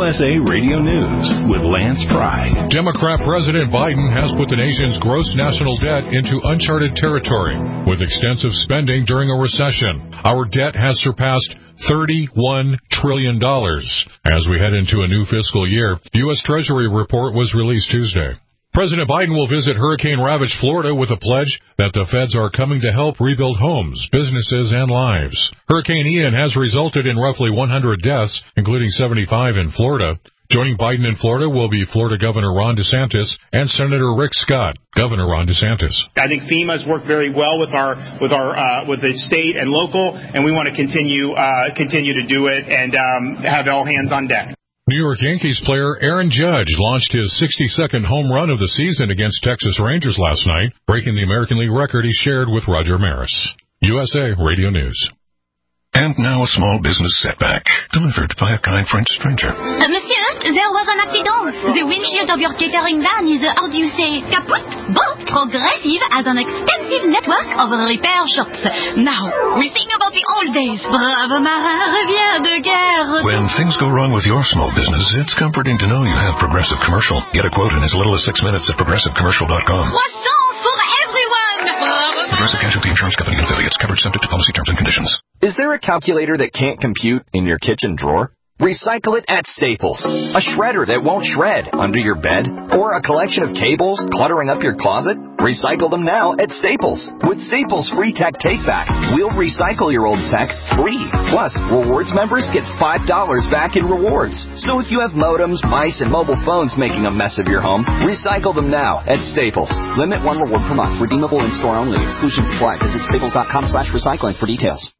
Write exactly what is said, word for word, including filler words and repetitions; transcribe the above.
S A Radio News with Lance Pry. Democrat President Biden has put the nation's gross national debt into uncharted territory with extensive spending during a recession. Our debt has surpassed thirty-one trillion dollars. As we head into a new fiscal year, the U S Treasury report was released Tuesday. President Biden will visit hurricane-ravaged Florida with a pledge that the feds are coming to help rebuild homes, businesses, and lives. Hurricane Ian has resulted in roughly one hundred deaths, including seventy-five in Florida. Joining Biden in Florida will be Florida Governor Ron DeSantis and Senator Rick Scott. Governor Ron DeSantis. I think FEMA's worked very well with our with our uh, with the state and local, and we want to continue uh, continue to do it and um, have all hands on deck. New York Yankees player Aaron Judge launched his sixty-second home run of the season against Texas Rangers last night, breaking the American League record he shared with Roger Maris. U S A Radio News. And now a small business setback, delivered by a kind French stranger. Uh, monsieur, there was an accident. The windshield of your catering van is, uh, how do you say, kaput? But Progressive has an extensive network of repair shops. Now, we think about the old days. Brave marin revient de guerre. When things go wrong with your small business, it's comforting to know you have Progressive Commercial. Get a quote in as little as six minutes at progressive commercial dot com. Croissants for everyone. Progressive Casualty Insurance Company and affiliates. Coverage subject to policy terms and conditions. Is there a calculator that can't compute in your kitchen drawer? Recycle it at Staples. A shredder that won't shred under your bed? Or a collection of cables cluttering up your closet? Recycle them now at Staples. With Staples Free Tech Take-Back, we'll recycle your old tech free. Plus, Rewards members get five dollars back in rewards. So if you have modems, mice, and mobile phones making a mess of your home, recycle them now at Staples. Limit one reward per month. Redeemable in-store only. Exclusions apply. Visit staples dot com slash recycling for details.